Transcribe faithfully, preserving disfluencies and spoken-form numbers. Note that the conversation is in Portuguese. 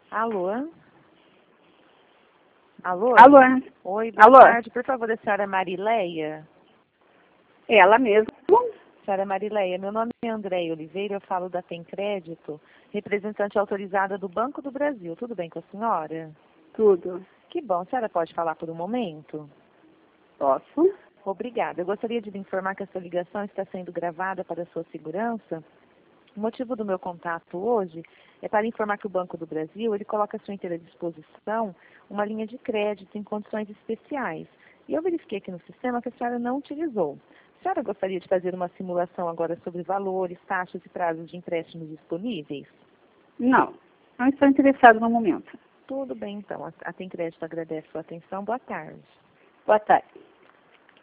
Alô? Alô? Alô? Oi, boa Alô? tarde. Por favor, a senhora Marileia? Ela mesmo? Senhora Marileia, meu nome é Andréia Oliveira, eu falo da Tem Crédito, representante autorizada do Banco do Brasil. Tudo bem com a senhora? Tudo. Que bom. A senhora pode falar por um momento? Posso? Obrigada. Eu gostaria de lhe informar que essa ligação está sendo gravada para a sua segurança. O motivo do meu contato hoje é para informar que o Banco do Brasil ele coloca à sua inteira disposição uma linha de crédito em condições especiais. E eu verifiquei aqui no sistema que a senhora não utilizou. A senhora gostaria de fazer uma simulação agora sobre valores, taxas e prazos de empréstimos disponíveis? Não. Não estou interessado no momento. Tudo bem, então. A a Tem Crédito agradece a sua atenção. Boa tarde. Boa tarde.